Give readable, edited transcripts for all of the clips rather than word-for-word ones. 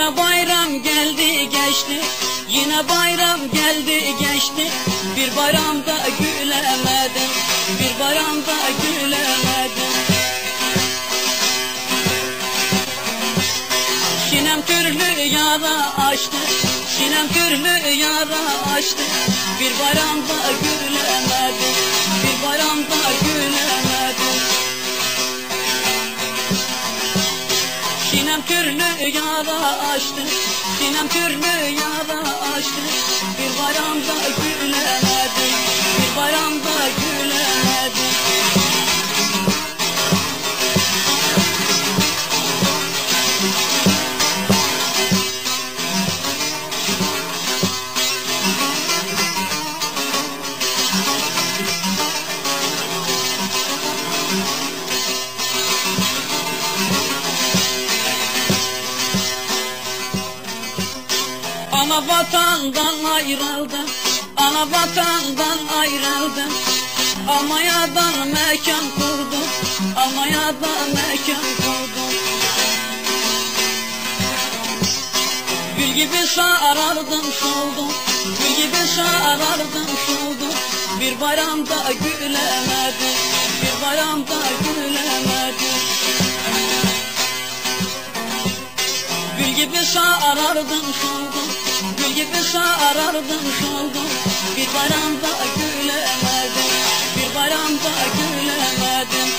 Yine bayram geldi geçti, yine bayram geldi geçti. Bir bayramda gülemedim, bir bayramda gülemedim. Sinem türlü yara açtı, sinem türlü yara açtı. Bir bayramda gülemedim, bir bayramda gülemedim. Sinem türlü yara açtı, sinem türlü yara açtı. Bir bayramda gülemedim, bir bayramda gülemedim. Ana vatandan ayrıldım, ana vatandan ayrıldım. Almanya'dan mekan kurdum, Almanya'dan mekan kurdum. Gül gibi sarardım soldum, gül gibi sarardım soldum. Bir bayramda gülemedim, bir bayramda gülemedim. Gül gibi sarardım soldum, gül gibi sarardım soldum. Bir bayramda gülemedim, bir bayramda gülemedim.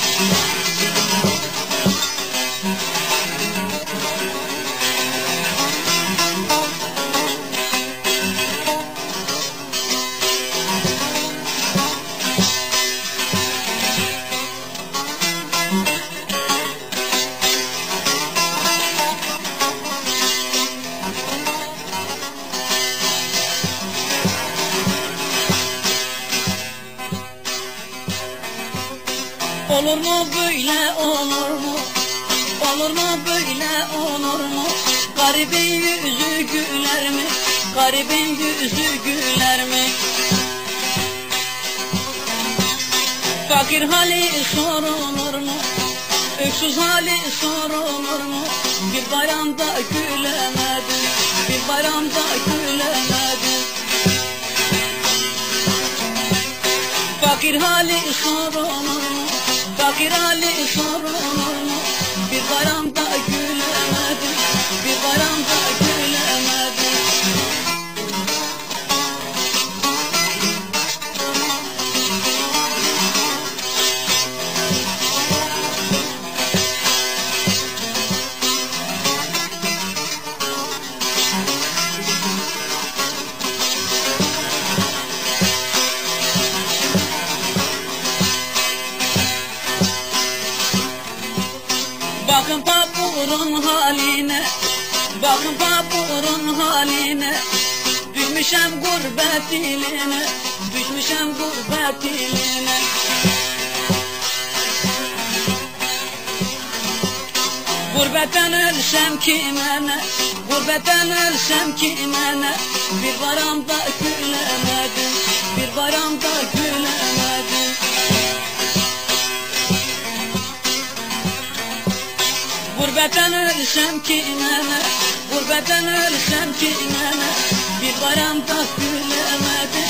Olur mu böyle, olur mu? Olur mu böyle, olur mu? Garibin yüzü güler mi? Garibin yüzü güler mi? Fakir hali sorulur mu? Öksüz hali sorulur mu? Bir bayramda gülemedim, bir bayramda gülemedim. Fakir hali sorulur mu? Fakir hali sorulur mu? Bir bayramda gülemedim, bir bayramda gülemedim. Bakın papurun haline, bakın papurun haline. Düşmüşem gurbet iline, düşmüşem gurbet iline. Gurbetten ölsem kime ne, gurbetten ölsem kime ne. Bir bayramda gülemedim, bir bayramda gülemedim. Gurbetten ölsem kime ne, gurbetten ölsem kime ne. Bir bayramda gülemedim.